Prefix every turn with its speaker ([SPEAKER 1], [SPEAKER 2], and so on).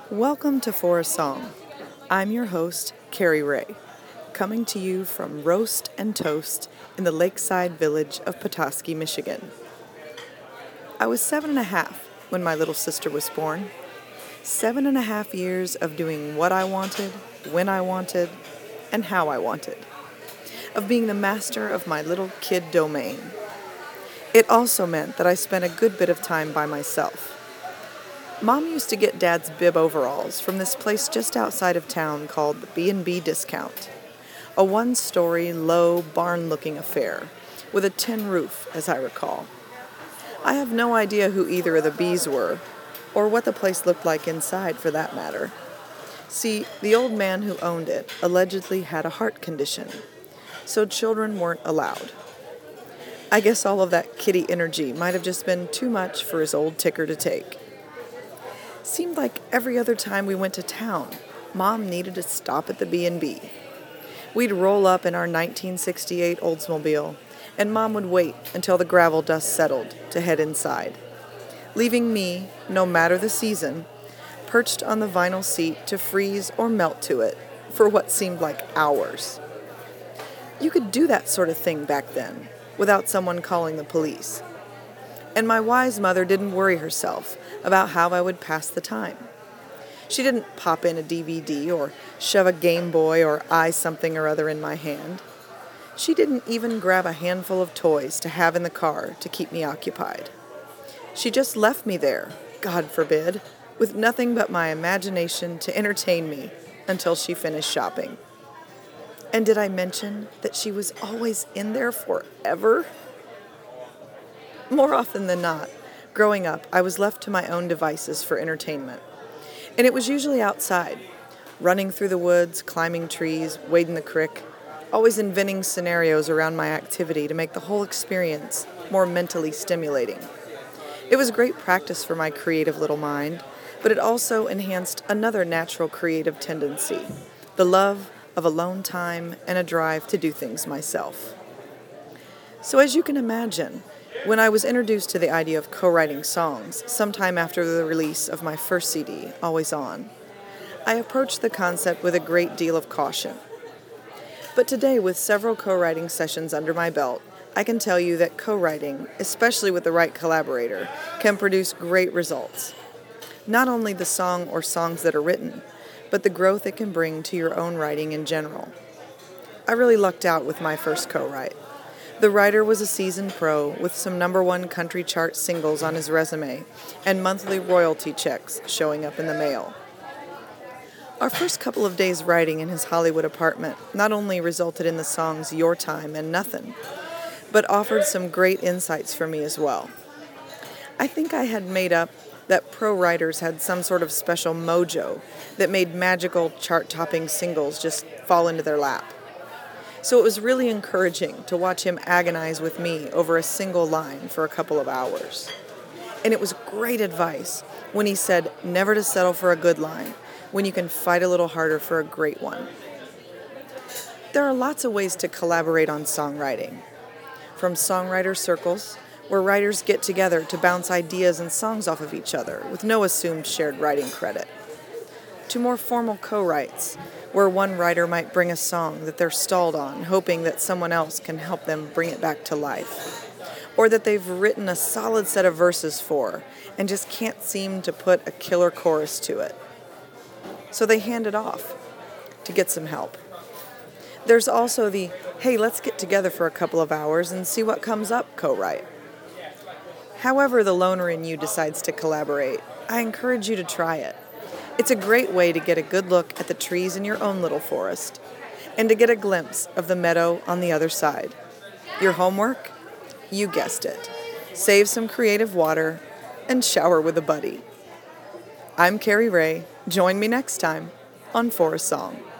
[SPEAKER 1] Welcome to For a Song. I'm your host, Carrie Ray, coming to you from Roast and Toast in the lakeside village of Petoskey, Michigan. I was 7.5 when my little sister was born. 7.5 years of doing what I wanted, when I wanted, and how I wanted. Of being the master of my little kid domain. It also meant that I spent a good bit of time by myself. Mom used to get Dad's bib overalls from this place just outside of town called the B&B Discount. A one-story, low, barn-looking affair with a tin roof, as I recall. I have no idea who either of the B's were, or what the place looked like inside for that matter. See, the old man who owned it allegedly had a heart condition, so children weren't allowed. I guess all of that kitty energy might have just been too much for his old ticker to take. Seemed like every other time we went to town, Mom needed to stop at the B&B. We'd roll up in our 1968 Oldsmobile, and Mom would wait until the gravel dust settled to head inside, leaving me, no matter the season, perched on the vinyl seat to freeze or melt to it for what seemed like hours. You could do that sort of thing back then, without someone calling the police. And my wise mother didn't worry herself about how I would pass the time. She didn't pop in a DVD or shove a Game Boy or eye something or other in my hand. She didn't even grab a handful of toys to have in the car to keep me occupied. She just left me there, God forbid, with nothing but my imagination to entertain me until she finished shopping. And did I mention that she was always in there forever? More often than not, growing up, I was left to my own devices for entertainment. And it was usually outside, running through the woods, climbing trees, wading the creek, always inventing scenarios around my activity to make the whole experience more mentally stimulating. It was great practice for my creative little mind, but it also enhanced another natural creative tendency, the love of alone time and a drive to do things myself. So as you can imagine, when I was introduced to the idea of co-writing songs sometime after the release of my first CD, Always On, I approached the concept with a great deal of caution. But today, with several co-writing sessions under my belt, I can tell you that co-writing, especially with the right collaborator, can produce great results. Not only the song or songs that are written, but the growth it can bring to your own writing in general. I really lucked out with my first co-write. The writer was a seasoned pro with some #1 country chart singles on his resume and monthly royalty checks showing up in the mail. Our first couple of days writing in his Hollywood apartment not only resulted in the songs Your Time and Nothing, but offered some great insights for me as well. I think I had made up that pro writers had some sort of special mojo that made magical chart-topping singles just fall into their lap. So it was really encouraging to watch him agonize with me over a single line for a couple of hours. And it was great advice when he said never to settle for a good line when you can fight a little harder for a great one. There are lots of ways to collaborate on songwriting. From songwriter circles, where writers get together to bounce ideas and songs off of each other with no assumed shared writing credit, to more formal co-writes, where one writer might bring a song that they're stalled on, hoping that someone else can help them bring it back to life, or that they've written a solid set of verses for and just can't seem to put a killer chorus to it. So they hand it off to get some help. There's also the, hey, let's get together for a couple of hours and see what comes up co-write. However the loner in you decides to collaborate, I encourage you to try it. It's a great way to get a good look at the trees in your own little forest and to get a glimpse of the meadow on the other side. Your homework? You guessed it. Save some creative water and shower with a buddy. I'm Carrie Ray. Join me next time on For a Song.